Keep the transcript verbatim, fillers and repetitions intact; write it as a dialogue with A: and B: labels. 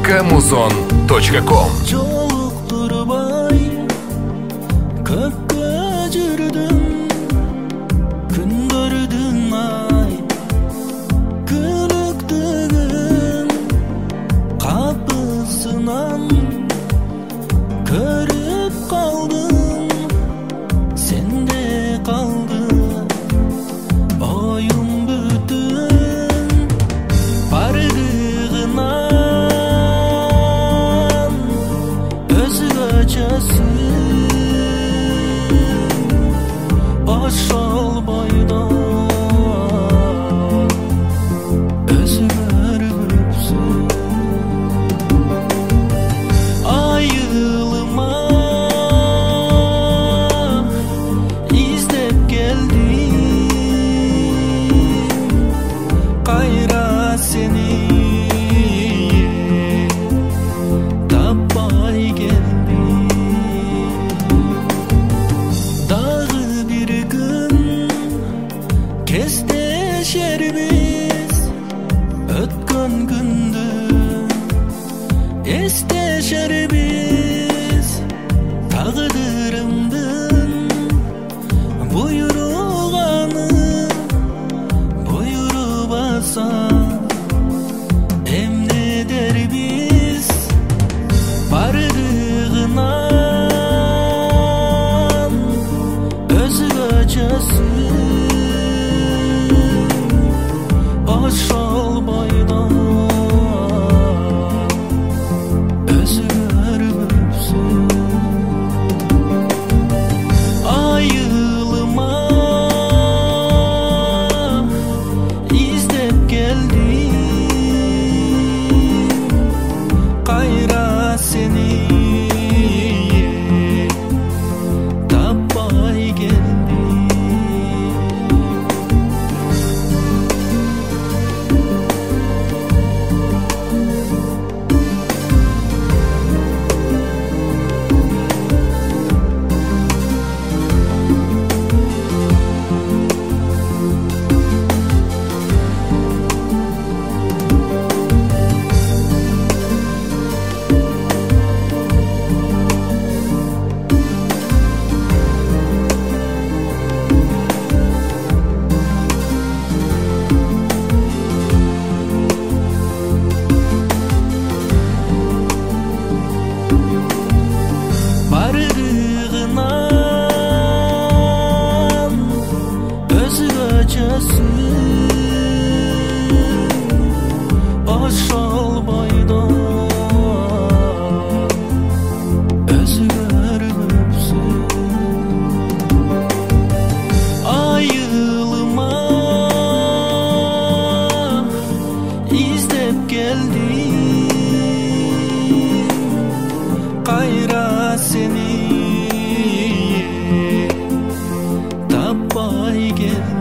A: точка музон точка ком.
B: Жолуктурбай көккө жүрдүм, күндөрдүн ай күлүктүгүн капысынан көрүп калдым, сенде калды оюм бүтүн бардыгынан өзгөчөсү ошол бойдо өзгөрүпсүн. Айылыма издеп келдим, кайра сени таппай келдим. Дагы бир күн кестешербиз, өткөн күндү эстешербиз. Тагдырымдын буйруганы буйрубаса эмне дербиз, бардыгынан өзгөчөсү ошол бойдо өзгөрүпсүн. Айылыма издеп келдим, кайра сени таппай келдим. Бардыгынан өзгөчөсү ошол бойдо өзгөрүпсүн. Айылыма издеп келдим, кайра сени таппай келдим.